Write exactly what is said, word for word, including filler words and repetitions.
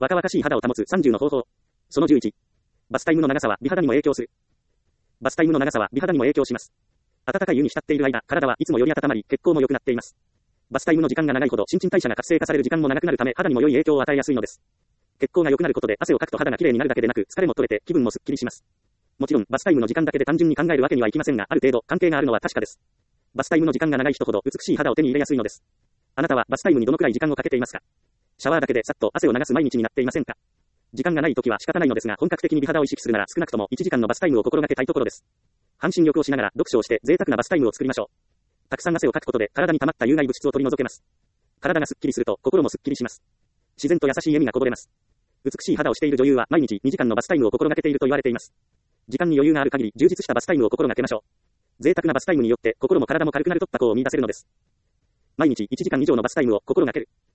若々しい肌を保つさんじゅうの方法。そのじゅういち。バスタイムの長さは美肌にも影響する。バスタイムの長さは美肌にも影響します。暖かい湯に浸っている間、体はいつもより温まり、血行も良くなっています。バスタイムの時間が長いほど新陳代謝が活性化される時間も長くなるため肌にも良い影響を与えやすいのです。血行が良くなることで汗をかくと肌が綺麗になるだけでなく疲れも取れて気分もすっきりします。もちろんバスタイムの時間だけで単純に考えるわけにはいきませんが、ある程度関係があるのは確かです。バスタイムの時間が長い人ほど美しい肌を手に入れやすいのです。あなたはバスタイムにどのくらい時間をかけていますか？シャワーだけでさっと汗を流す毎日になっていませんか？時間がないときは仕方ないのですが、本格的に美肌を意識するなら少なくともいちじかんのバスタイムを心がけたいところです。半身浴をしながら読書をして贅沢なバスタイムを作りましょう。たくさん汗をかくことで体に溜まった有害物質を取り除けます。体がすっきりすると心もすっきりします。自然と優しい笑みがこぼれます。美しい肌をしている女優は毎日にじかんのバスタイムを心がけていると言われています。時間に余裕がある限り充実したバスタイムを心がけましょう。贅沢なバスタイムによって心も体も軽くなる突破口を見出せるのです。毎日いちじかん以上のバスタイムを心がける。